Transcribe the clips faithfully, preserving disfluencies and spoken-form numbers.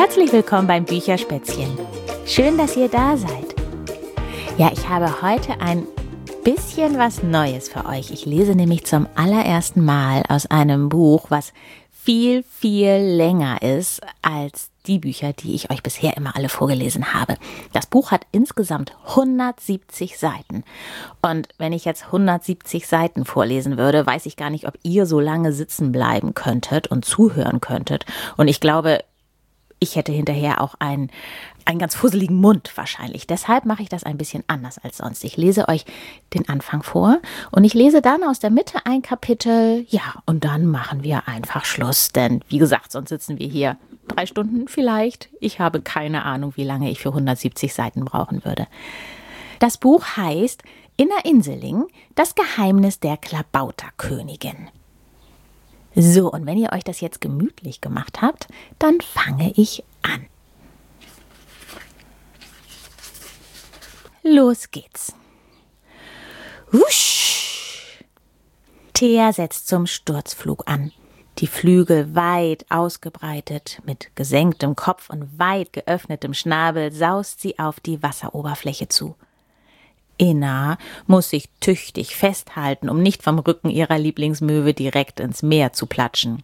Herzlich willkommen beim Bücherspätzchen. Schön, dass ihr da seid. Ja, ich habe heute ein bisschen was Neues für euch. Ich lese nämlich zum allerersten Mal aus einem Buch, was viel, viel länger ist als die Bücher, die ich euch bisher immer alle vorgelesen habe. Das Buch hat insgesamt hundertsiebzig Seiten. Und wenn ich jetzt hundertsiebzig Seiten vorlesen würde, weiß ich gar nicht, ob ihr so lange sitzen bleiben könntet und zuhören könntet. Und ich glaube, ich hätte hinterher auch einen, einen ganz fusseligen Mund wahrscheinlich. Deshalb mache ich das ein bisschen anders als sonst. Ich lese euch den Anfang vor und ich lese dann aus der Mitte ein Kapitel. Ja, und dann machen wir einfach Schluss. Denn wie gesagt, sonst sitzen wir hier drei Stunden vielleicht. Ich habe keine Ahnung, wie lange ich für hundertsiebzig Seiten brauchen würde. Das Buch heißt Inna Inseling, das Geheimnis der Klabauterkönigin. So, und wenn ihr euch das jetzt gemütlich gemacht habt, dann fange ich an. Los geht's. Wusch! Thea setzt zum Sturzflug an. Die Flügel weit ausgebreitet, mit gesenktem Kopf und weit geöffnetem Schnabel saust sie auf die Wasseroberfläche zu. Inna muss sich tüchtig festhalten, um nicht vom Rücken ihrer Lieblingsmöwe direkt ins Meer zu platschen.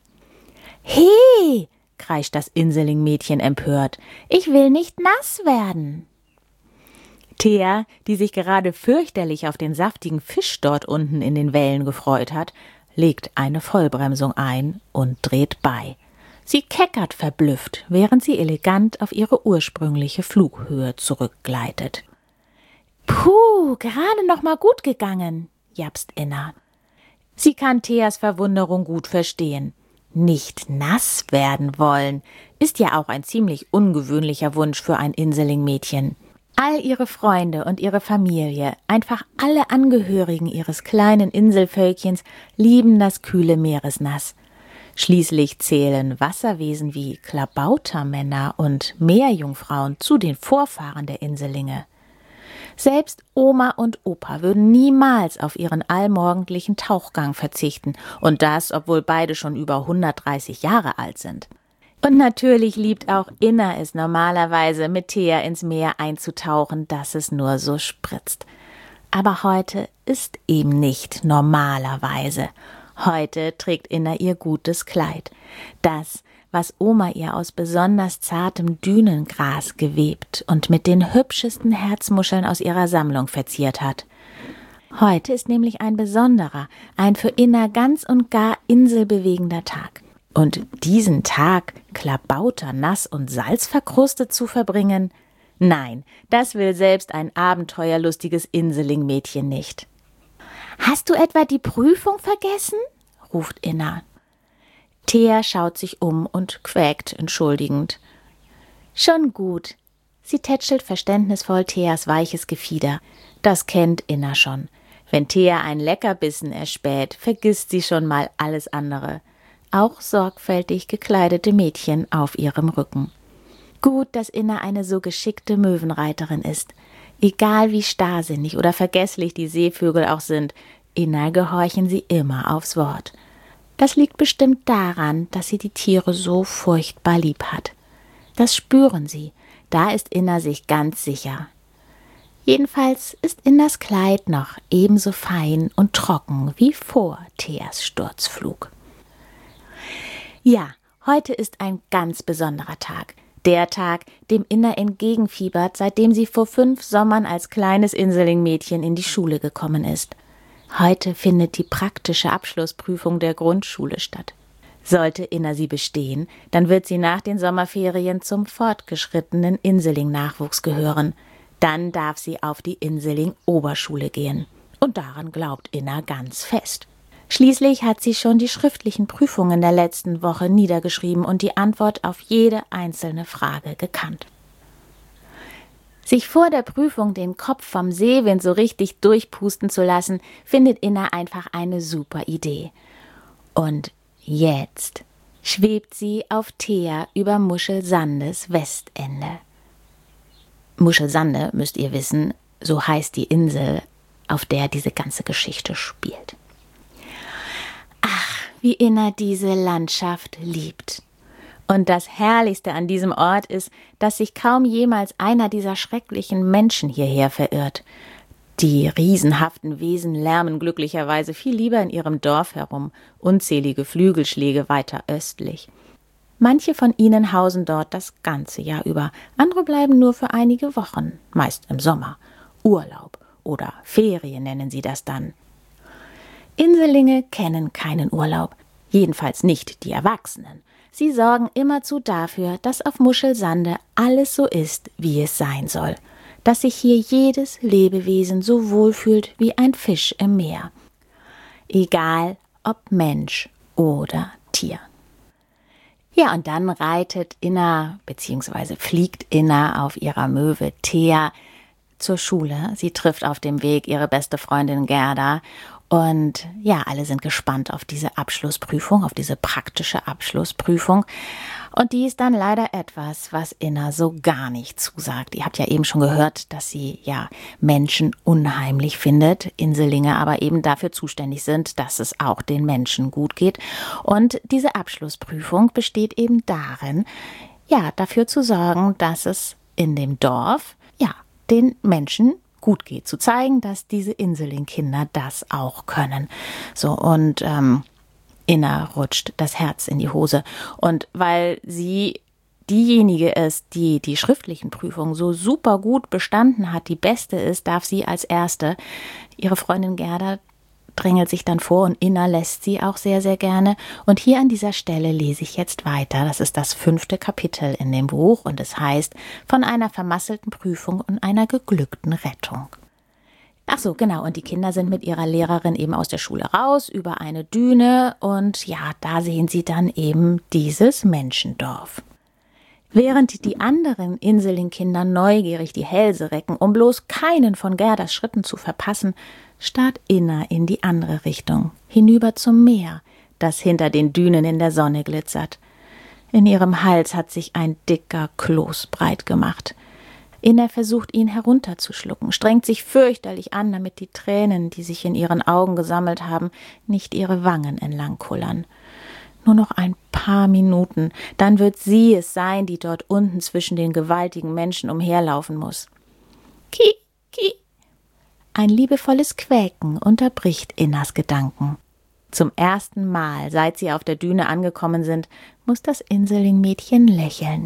»He!« kreischt das Inseling-Mädchen empört. »Ich will nicht nass werden!« Thea, die sich gerade fürchterlich auf den saftigen Fisch dort unten in den Wellen gefreut hat, legt eine Vollbremsung ein und dreht bei. Sie keckert verblüfft, während sie elegant auf ihre ursprüngliche Flughöhe zurückgleitet. »Puh, gerade noch mal gut gegangen«, japst Inna. Sie kann Theas Verwunderung gut verstehen. Nicht nass werden wollen, ist ja auch ein ziemlich ungewöhnlicher Wunsch für ein Inseling-Mädchen. All ihre Freunde und ihre Familie, einfach alle Angehörigen ihres kleinen Inselvölkchens lieben das kühle Meeresnass. Schließlich zählen Wasserwesen wie Klabautermänner und Meerjungfrauen zu den Vorfahren der Inselinge. Selbst Oma und Opa würden niemals auf ihren allmorgendlichen Tauchgang verzichten, und das, obwohl beide schon über hundertdreißig Jahre alt sind. Und natürlich liebt auch Inna es normalerweise, mit Thea ins Meer einzutauchen, dass es nur so spritzt. Aber heute ist eben nicht normalerweise. Heute trägt Inna ihr gutes Kleid. Das, was Oma ihr aus besonders zartem Dünengras gewebt und mit den hübschesten Herzmuscheln aus ihrer Sammlung verziert hat. Heute ist nämlich ein besonderer, ein für Inna ganz und gar inselbewegender Tag. Und diesen Tag klabauternass und salzverkrustet zu verbringen? Nein, das will selbst ein abenteuerlustiges Inseling-Mädchen nicht. »Hast du etwa die Prüfung vergessen?« ruft Inna. Thea schaut sich um und quäkt entschuldigend. »Schon gut.« Sie tätschelt verständnisvoll Theas weiches Gefieder. Das kennt Inna schon. Wenn Thea einen Leckerbissen erspäht, vergisst sie schon mal alles andere. Auch sorgfältig gekleidete Mädchen auf ihrem Rücken. Gut, dass Inna eine so geschickte Möwenreiterin ist. Egal wie starrsinnig oder vergesslich die Seevögel auch sind, Inna gehorchen sie immer aufs Wort. Das liegt bestimmt daran, dass sie die Tiere so furchtbar lieb hat. Das spüren sie, da ist Inna sich ganz sicher. Jedenfalls ist Innas Kleid noch ebenso fein und trocken wie vor Theas Sturzflug. Ja, heute ist ein ganz besonderer Tag. Der Tag, dem Inna entgegenfiebert, seitdem sie vor fünf Sommern als kleines Inseling-Mädchen in die Schule gekommen ist. Heute findet die praktische Abschlussprüfung der Grundschule statt. Sollte Inna sie bestehen, dann wird sie nach den Sommerferien zum fortgeschrittenen Inseling-Nachwuchs gehören. Dann darf sie auf die Inseling-Oberschule gehen. Und daran glaubt Inna ganz fest. Schließlich hat sie schon die schriftlichen Prüfungen der letzten Woche niedergeschrieben und die Antwort auf jede einzelne Frage gekannt. Sich vor der Prüfung den Kopf vom Seewind so richtig durchpusten zu lassen, findet Inna einfach eine super Idee. Und jetzt schwebt sie auf Thea über Muschelsandes Westende. Muschelsande, müsst ihr wissen, so heißt die Insel, auf der diese ganze Geschichte spielt. Ach, wie Inna diese Landschaft liebt. Und das Herrlichste an diesem Ort ist, dass sich kaum jemals einer dieser schrecklichen Menschen hierher verirrt. Die riesenhaften Wesen lärmen glücklicherweise viel lieber in ihrem Dorf herum, unzählige Flügelschläge weiter östlich. Manche von ihnen hausen dort das ganze Jahr über, andere bleiben nur für einige Wochen, meist im Sommer. Urlaub oder Ferien nennen sie das dann. Inselinge kennen keinen Urlaub, jedenfalls nicht die Erwachsenen. Sie sorgen immerzu dafür, dass auf Muschelsande alles so ist, wie es sein soll, dass sich hier jedes Lebewesen so wohlfühlt wie ein Fisch im Meer. Egal ob Mensch oder Tier. Ja, und dann reitet Inna bzw. fliegt Inna auf ihrer Möwe Thea zur Schule. Sie trifft auf dem Weg ihre beste Freundin Gerda. Und ja, alle sind gespannt auf diese Abschlussprüfung, auf diese praktische Abschlussprüfung. Und die ist dann leider etwas, was Inna so gar nicht zusagt. Ihr habt ja eben schon gehört, dass sie ja Menschen unheimlich findet, Inselinge aber eben dafür zuständig sind, dass es auch den Menschen gut geht. Und diese Abschlussprüfung besteht eben darin, ja, dafür zu sorgen, dass es in dem Dorf, ja, den Menschen gut geht, zu zeigen, dass diese Inseling-Kinder das auch können. So, und ähm, Inna rutscht das Herz in die Hose. Und weil sie diejenige ist, die die schriftlichen Prüfungen so super gut bestanden hat, die beste ist, darf sie als Erste. Ihre Freundin Gerda drängelt sich dann vor und Inna lässt sie auch sehr, sehr gerne. Und hier an dieser Stelle lese ich jetzt weiter. Das ist das fünfte Kapitel in dem Buch und es heißt von einer vermasselten Prüfung und einer geglückten Rettung. Ach so, genau. Und die Kinder sind mit ihrer Lehrerin eben aus der Schule raus, über eine Düne und ja, da sehen sie dann eben dieses Menschendorf. Während die anderen Inseling-Kinder neugierig die Hälse recken, um bloß keinen von Gerdas Schritten zu verpassen, starrt Inna in die andere Richtung, hinüber zum Meer, das hinter den Dünen in der Sonne glitzert. In ihrem Hals hat sich ein dicker Kloß breit gemacht. Inna versucht, ihn herunterzuschlucken, strengt sich fürchterlich an, damit die Tränen, die sich in ihren Augen gesammelt haben, nicht ihre Wangen entlang kullern. Nur noch ein paar Minuten, dann wird sie es sein, die dort unten zwischen den gewaltigen Menschen umherlaufen muss. Ki, ki. Ein liebevolles Quäken unterbricht Innas Gedanken. Zum ersten Mal, seit sie auf der Düne angekommen sind, muss das Inseling-Mädchen lächeln.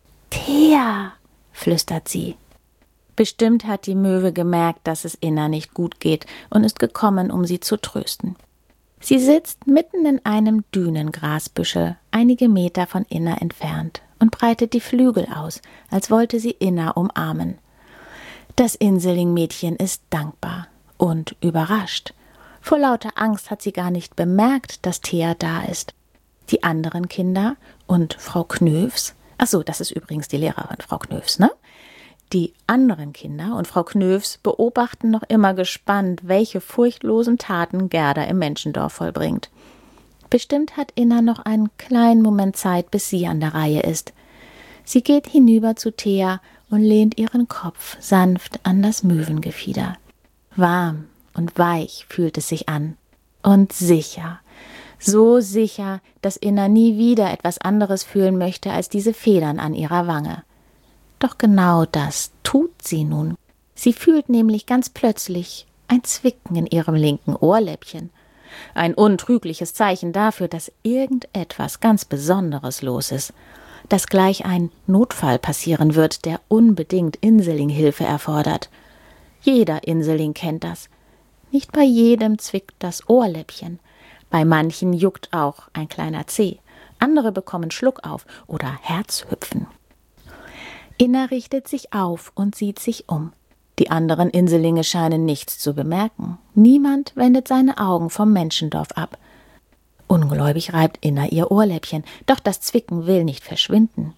Thea, flüstert sie. Bestimmt hat die Möwe gemerkt, dass es Inna nicht gut geht und ist gekommen, um sie zu trösten. Sie sitzt mitten in einem Dünengrasbüschel, einige Meter von Inna entfernt, und breitet die Flügel aus, als wollte sie Inna umarmen. Das Inseling-Mädchen ist dankbar und überrascht. Vor lauter Angst hat sie gar nicht bemerkt, dass Thea da ist. Die anderen Kinder und Frau Knöfs, ach so, das ist übrigens die Lehrerin, Frau Knöfs, ne? Die anderen Kinder und Frau Knöfs beobachten noch immer gespannt, welche furchtlosen Taten Gerda im Menschendorf vollbringt. Bestimmt hat Inna noch einen kleinen Moment Zeit, bis sie an der Reihe ist. Sie geht hinüber zu Thea und lehnt ihren Kopf sanft an das Möwengefieder. Warm und weich fühlt es sich an. Und sicher, so sicher, dass Inna nie wieder etwas anderes fühlen möchte als diese Federn an ihrer Wange. Doch genau das tut sie nun. Sie fühlt nämlich ganz plötzlich ein Zwicken in ihrem linken Ohrläppchen. Ein untrügliches Zeichen dafür, dass irgendetwas ganz Besonderes los ist. Dass gleich ein Notfall passieren wird, der unbedingt Inseling-Hilfe erfordert. Jeder Inseling kennt das. Nicht bei jedem zwickt das Ohrläppchen. Bei manchen juckt auch ein kleiner Zeh. Andere bekommen Schluckauf oder Herzhüpfen. Inna richtet sich auf und sieht sich um. Die anderen Inselinge scheinen nichts zu bemerken. Niemand wendet seine Augen vom Menschendorf ab. Ungläubig reibt Inna ihr Ohrläppchen, doch das Zwicken will nicht verschwinden.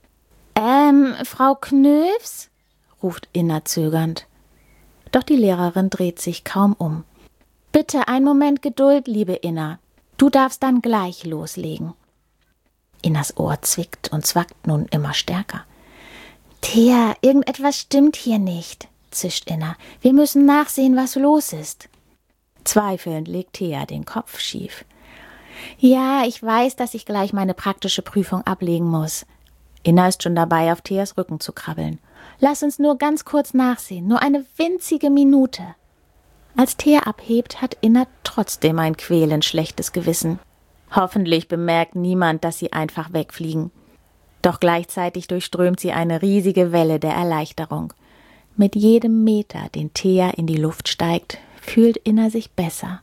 Ähm, Frau Knöfs? Ruft Inna zögernd. Doch die Lehrerin dreht sich kaum um. Bitte einen Moment Geduld, liebe Inna. Du darfst dann gleich loslegen. Innas Ohr zwickt und zwackt nun immer stärker. Thea, irgendetwas stimmt hier nicht, zischt Inna. Wir müssen nachsehen, was los ist. Zweifelnd legt Thea den Kopf schief. Ja, ich weiß, dass ich gleich meine praktische Prüfung ablegen muss. Inna ist schon dabei, auf Theas Rücken zu krabbeln. Lass uns nur ganz kurz nachsehen, nur eine winzige Minute. Als Thea abhebt, hat Inna trotzdem ein quälend schlechtes Gewissen. Hoffentlich bemerkt niemand, dass sie einfach wegfliegen. Doch gleichzeitig durchströmt sie eine riesige Welle der Erleichterung. Mit jedem Meter, den Thea in die Luft steigt, fühlt Inna sich besser.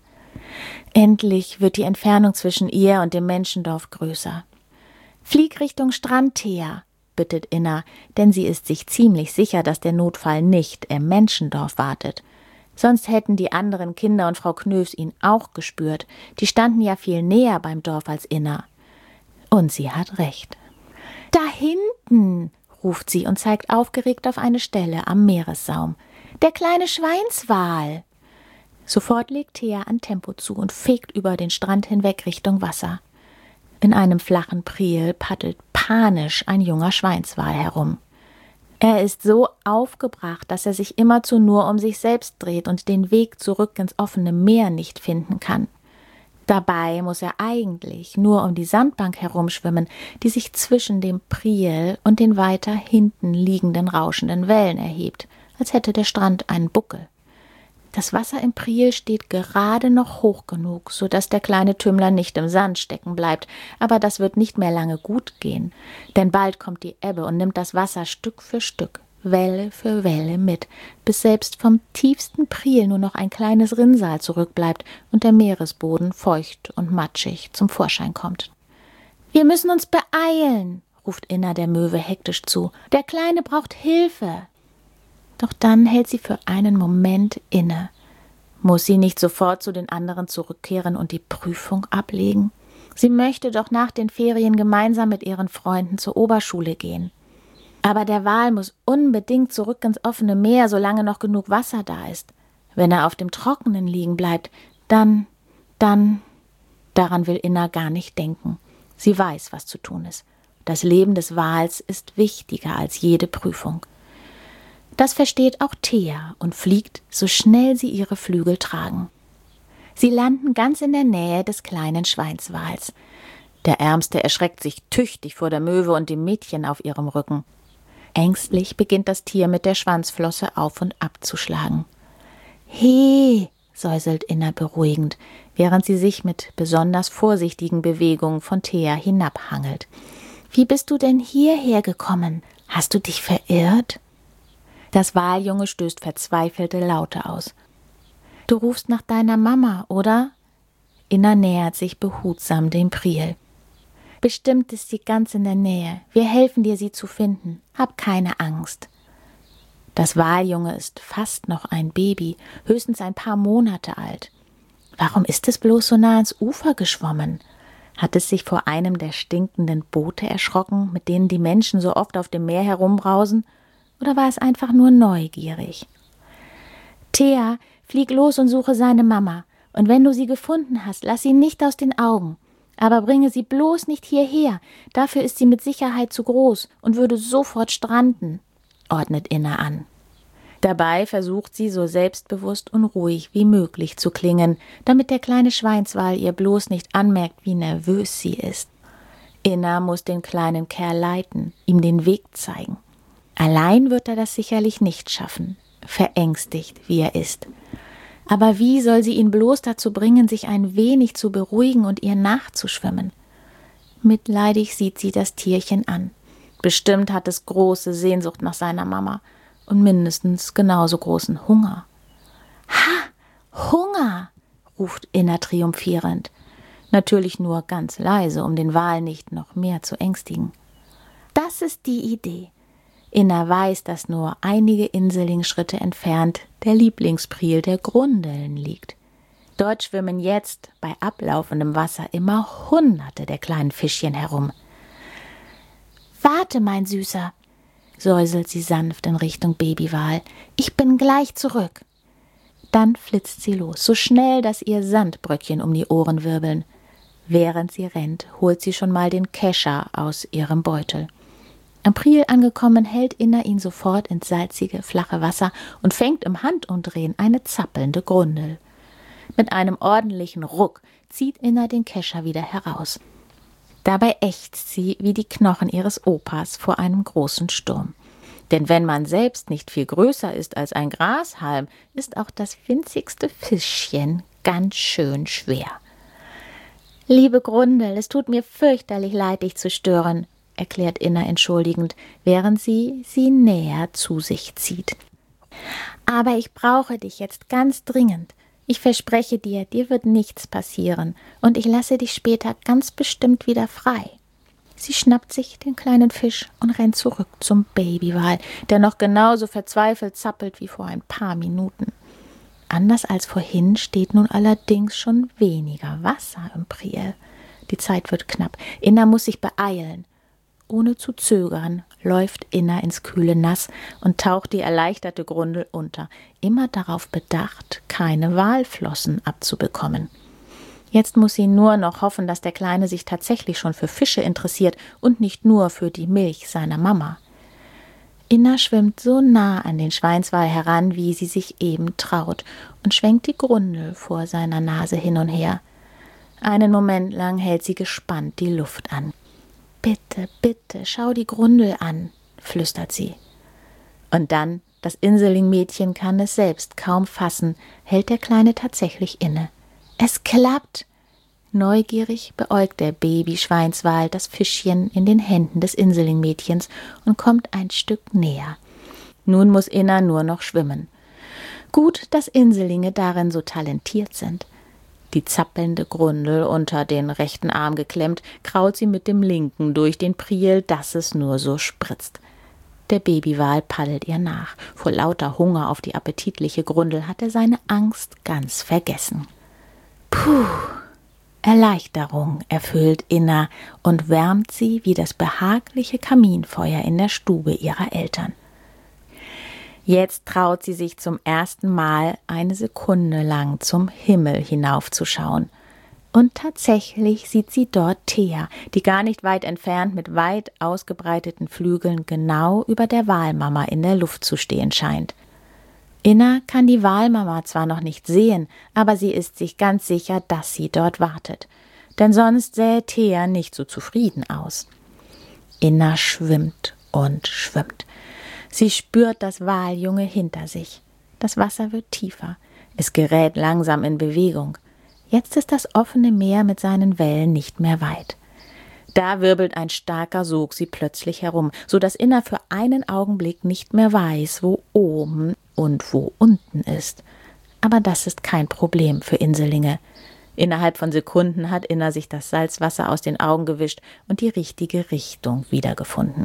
Endlich wird die Entfernung zwischen ihr und dem Menschendorf größer. »Flieg Richtung Strand, Thea«, bittet Inna, denn sie ist sich ziemlich sicher, dass der Notfall nicht im Menschendorf wartet. Sonst hätten die anderen Kinder und Frau Knöfs ihn auch gespürt. Die standen ja viel näher beim Dorf als Inna. Und sie hat recht. »Da hinten«, ruft sie und zeigt aufgeregt auf eine Stelle am Meeressaum. »Der kleine Schweinswal!« Sofort legt Thea an Tempo zu und fegt über den Strand hinweg Richtung Wasser. In einem flachen Priel paddelt panisch ein junger Schweinswal herum. Er ist so aufgebracht, dass er sich immerzu nur um sich selbst dreht und den Weg zurück ins offene Meer nicht finden kann. Dabei muss er eigentlich nur um die Sandbank herumschwimmen, die sich zwischen dem Priel und den weiter hinten liegenden rauschenden Wellen erhebt, als hätte der Strand einen Buckel. Das Wasser im Priel steht gerade noch hoch genug, so dass der kleine Tümmler nicht im Sand stecken bleibt. Aber das wird nicht mehr lange gut gehen, denn bald kommt die Ebbe und nimmt das Wasser Stück für Stück, Welle für Welle mit, bis selbst vom tiefsten Priel nur noch ein kleines Rinnsal zurückbleibt und der Meeresboden feucht und matschig zum Vorschein kommt. »Wir müssen uns beeilen«, ruft Inna der Möwe hektisch zu. »Der Kleine braucht Hilfe.« Doch dann hält sie für einen Moment inne. Muss sie nicht sofort zu den anderen zurückkehren und die Prüfung ablegen? Sie möchte doch nach den Ferien gemeinsam mit ihren Freunden zur Oberschule gehen. Aber der Wal muss unbedingt zurück ins offene Meer, solange noch genug Wasser da ist. Wenn er auf dem Trockenen liegen bleibt, dann, dann... Daran will Inna gar nicht denken. Sie weiß, was zu tun ist. Das Leben des Wals ist wichtiger als jede Prüfung. Das versteht auch Thea und fliegt, so schnell sie ihre Flügel tragen. Sie landen ganz in der Nähe des kleinen Schweinswals. Der Ärmste erschreckt sich tüchtig vor der Möwe und dem Mädchen auf ihrem Rücken. Ängstlich beginnt das Tier mit der Schwanzflosse auf und ab zu schlagen. »He«, säuselt Inna beruhigend, während sie sich mit besonders vorsichtigen Bewegungen von Thea hinabhangelt. »Wie bist du denn hierher gekommen? Hast du dich verirrt?« Das Waljunge stößt verzweifelte Laute aus. »Du rufst nach deiner Mama, oder?« Inna nähert sich behutsam dem Priel. »Bestimmt ist sie ganz in der Nähe. Wir helfen dir, sie zu finden. Hab keine Angst.« Das Waljunge ist fast noch ein Baby, höchstens ein paar Monate alt. Warum ist es bloß so nah ans Ufer geschwommen? Hat es sich vor einem der stinkenden Boote erschrocken, mit denen die Menschen so oft auf dem Meer herumbrausen? Oder war es einfach nur neugierig? »Thea, flieg los und suche seine Mama. Und wenn du sie gefunden hast, lass sie nicht aus den Augen. Aber bringe sie bloß nicht hierher. Dafür ist sie mit Sicherheit zu groß und würde sofort stranden«, ordnet Inna an. Dabei versucht sie, so selbstbewusst und ruhig wie möglich zu klingen, damit der kleine Schweinswal ihr bloß nicht anmerkt, wie nervös sie ist. Inna muss den kleinen Kerl leiten, ihm den Weg zeigen. Allein wird er das sicherlich nicht schaffen, verängstigt wie er ist. Aber wie soll sie ihn bloß dazu bringen, sich ein wenig zu beruhigen und ihr nachzuschwimmen? Mitleidig sieht sie das Tierchen an. Bestimmt hat es große Sehnsucht nach seiner Mama und mindestens genauso großen Hunger. »Ha! Hunger!« ruft Inna triumphierend. Natürlich nur ganz leise, um den Wal nicht noch mehr zu ängstigen. Das ist die Idee. Inna weiß, dass nur einige Inselingschritte entfernt der Lieblingspriel der Grundeln liegt. Dort schwimmen jetzt bei ablaufendem Wasser immer Hunderte der kleinen Fischchen herum. »Warte, mein Süßer«, säuselt sie sanft in Richtung Babywal. »Ich bin gleich zurück.« Dann flitzt sie los, so schnell, dass ihr Sandbröckchen um die Ohren wirbeln. Während sie rennt, holt sie schon mal den Kescher aus ihrem Beutel. Am Priel angekommen, hält Inna ihn sofort ins salzige, flache Wasser und fängt im Handumdrehen eine zappelnde Grundel. Mit einem ordentlichen Ruck zieht Inna den Kescher wieder heraus. Dabei ächzt sie wie die Knochen ihres Opas vor einem großen Sturm. Denn wenn man selbst nicht viel größer ist als ein Grashalm, ist auch das winzigste Fischchen ganz schön schwer. »Liebe Grundel, es tut mir fürchterlich leid, dich zu stören«, erklärt Inna entschuldigend, während sie sie näher zu sich zieht. »Aber ich brauche dich jetzt ganz dringend. Ich verspreche dir, dir wird nichts passieren und ich lasse dich später ganz bestimmt wieder frei.« Sie schnappt sich den kleinen Fisch und rennt zurück zum Babywal, der noch genauso verzweifelt zappelt wie vor ein paar Minuten. Anders als vorhin steht nun allerdings schon weniger Wasser im Priel. Die Zeit wird knapp. Inna muss sich beeilen. Ohne zu zögern läuft Inna ins kühle Nass und taucht die erleichterte Grundel unter, immer darauf bedacht, keine Walflossen abzubekommen. Jetzt muss sie nur noch hoffen, dass der Kleine sich tatsächlich schon für Fische interessiert und nicht nur für die Milch seiner Mama. Inna schwimmt so nah an den Schweinswal heran, wie sie sich eben traut, und schwenkt die Grundel vor seiner Nase hin und her. Einen Moment lang hält sie gespannt die Luft an. »Bitte, bitte, schau die Grundel an«, flüstert sie. Und dann, das Inseling-Mädchen kann es selbst kaum fassen, hält der Kleine tatsächlich inne. »Es klappt!« Neugierig beäugt der Babyschweinswal das Fischchen in den Händen des Inseling-Mädchens und kommt ein Stück näher. Nun muss Inna nur noch schwimmen. Gut, dass Inselinge darin so talentiert sind. Die zappelnde Grundel unter den rechten Arm geklemmt, kraut sie mit dem linken durch den Priel, dass es nur so spritzt. Der Babywal paddelt ihr nach. Vor lauter Hunger auf die appetitliche Grundel hat er seine Angst ganz vergessen. Puh! Erleichterung erfüllt Inna und wärmt sie wie das behagliche Kaminfeuer in der Stube ihrer Eltern. Jetzt traut sie sich zum ersten Mal eine Sekunde lang zum Himmel hinaufzuschauen. Und tatsächlich sieht sie dort Thea, die gar nicht weit entfernt mit weit ausgebreiteten Flügeln genau über der Walmama in der Luft zu stehen scheint. Inna kann die Walmama zwar noch nicht sehen, aber sie ist sich ganz sicher, dass sie dort wartet. Denn sonst sähe Thea nicht so zufrieden aus. Inna schwimmt und schwimmt. Sie spürt das Waljunge hinter sich. Das Wasser wird tiefer. Es gerät langsam in Bewegung. Jetzt ist das offene Meer mit seinen Wellen nicht mehr weit. Da wirbelt ein starker Sog sie plötzlich herum, so dass Inna für einen Augenblick nicht mehr weiß, wo oben und wo unten ist. Aber das ist kein Problem für Inselinge. Innerhalb von Sekunden hat Inna sich das Salzwasser aus den Augen gewischt und die richtige Richtung wiedergefunden.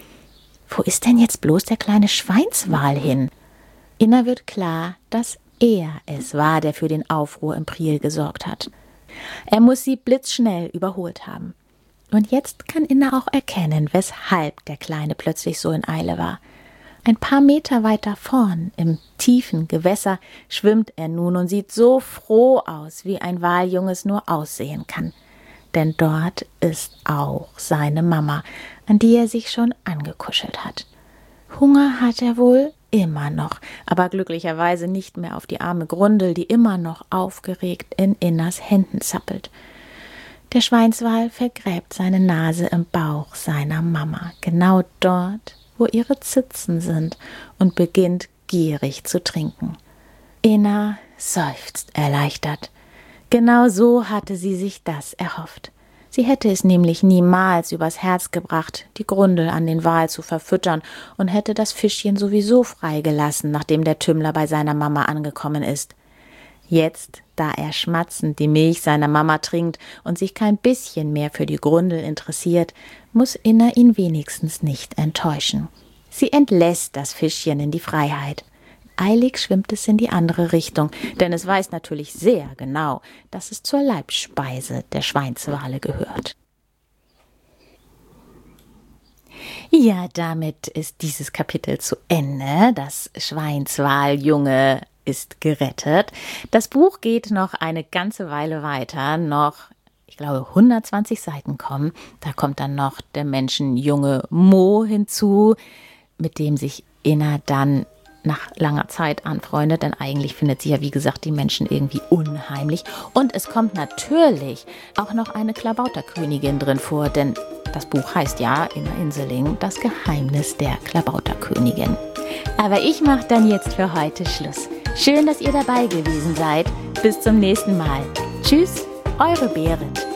Wo ist denn jetzt bloß der kleine Schweinswal hin? Inna wird klar, dass er es war, der für den Aufruhr im Priel gesorgt hat. Er muss sie blitzschnell überholt haben. Und jetzt kann Inna auch erkennen, weshalb der Kleine plötzlich so in Eile war. Ein paar Meter weiter vorn, im tiefen Gewässer, schwimmt er nun und sieht so froh aus, wie ein Waljunges nur aussehen kann. Denn dort ist auch seine Mama, an die er sich schon angekuschelt hat. Hunger hat er wohl immer noch, aber glücklicherweise nicht mehr auf die arme Grundel, die immer noch aufgeregt in Innas Händen zappelt. Der Schweinswal vergräbt seine Nase im Bauch seiner Mama, genau dort, wo ihre Zitzen sind, und beginnt gierig zu trinken. Inna seufzt erleichtert. Genau so hatte sie sich das erhofft. Sie hätte es nämlich niemals übers Herz gebracht, die Grundel an den Wal zu verfüttern und hätte das Fischchen sowieso freigelassen, nachdem der Tümmler bei seiner Mama angekommen ist. Jetzt, da er schmatzend die Milch seiner Mama trinkt und sich kein bisschen mehr für die Grundel interessiert, muss Inna ihn wenigstens nicht enttäuschen. Sie entlässt das Fischchen in die Freiheit. Eilig schwimmt es in die andere Richtung, denn es weiß natürlich sehr genau, dass es zur Leibspeise der Schweinswale gehört. Ja, damit ist dieses Kapitel zu Ende. Das Schweinswaljunge ist gerettet. Das Buch geht noch eine ganze Weile weiter, noch, ich glaube, hundertzwanzig Seiten kommen. Da kommt dann noch der Menschenjunge Mo hinzu, mit dem sich Inna dann nach langer Zeit anfreundet, denn eigentlich findet sie ja, wie gesagt, die Menschen irgendwie unheimlich. Und es kommt natürlich auch noch eine Klabauterkönigin drin vor, denn das Buch heißt ja, Inga Inseling, das Geheimnis der Klabauterkönigin. Aber ich mache dann jetzt für heute Schluss. Schön, dass ihr dabei gewesen seid. Bis zum nächsten Mal. Tschüss, eure Berit.